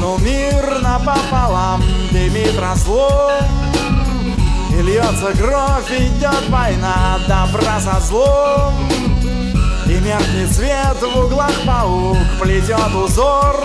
треснул мир напополам, дымит разлом, и льется кровь, идет война, добра со злом. И меркнет свет, в углах паук плетет узор,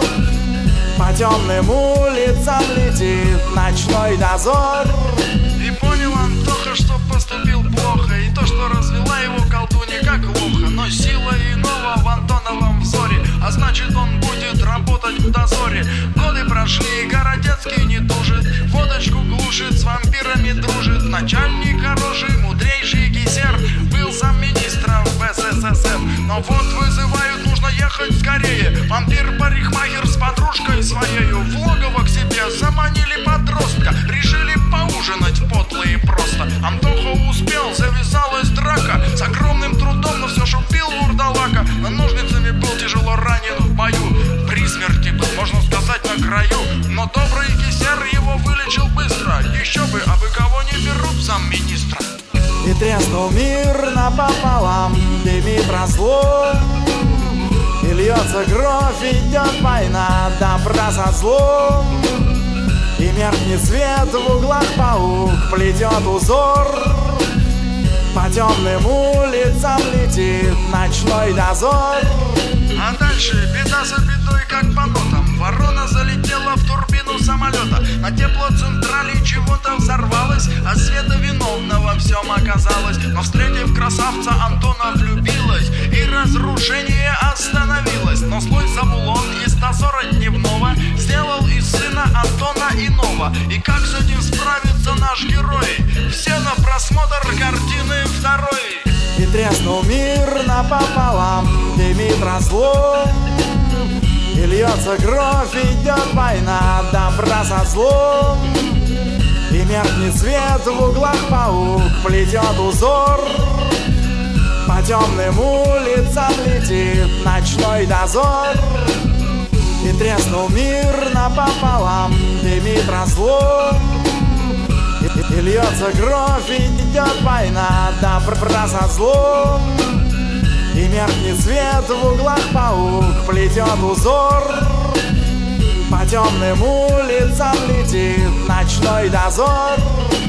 по темным улицам летит ночной дозор. И понял Антоха, что поступил плохо, и то, что развела его колдунья как лоха. Но сила иного в Антоновом взоре, а значит он будет работать в дозоре. Годы прошли, Городецкий не тужит, водочку глушит, с вампирами дружит. Начальник хороший, мудрейший Гисер, был замминистра в СССР. Но вот вызывают, нужно ехать скорее. Вампир-парикмахер с подружкой своею в логово к себе заманили подростка. Решили поужинать подло и просто. Антоха успел, завязалась драка. С огромным трудом, но все ж убил вурдалака. Но ножницами был тяжело ранен в бою. При смерти был, можно сказать, на краю. Но добрый Гисер его вылечил быстро. Еще бы, а вы кого не берут замминистра? И треснул мир напополам, дымит разлом, и льется кровь, идет война, добра со злом. И меркнет свет, в углах паук плетет узор, по темным улицам летит ночной дозор. А дальше беда за бедой, как по нотам. Ворона залетела в турбину самолета. На теплоцентрале чего-то взорвалось, а Света виновна во всем оказалась. Но встретив красавца, Антона влюбилась, и разрушение остановилось. Но злой Забулон из дозора дневного сделал из сына Антона иного. И как с этим справится наш герой? Все на просмотр картины второй. И треснул мир напополам, дымит разлом, и льется кровь, идет война, добра со злом. И меркнет свет, в углах паук плетет узор, по темным улицам летит ночной дозор. И треснул мир напополам, дымит разлом, и льется кровь, идет война, добра со злом. И меркнет свет, в углах паук плетет узор, по темным улицам летит ночной дозор.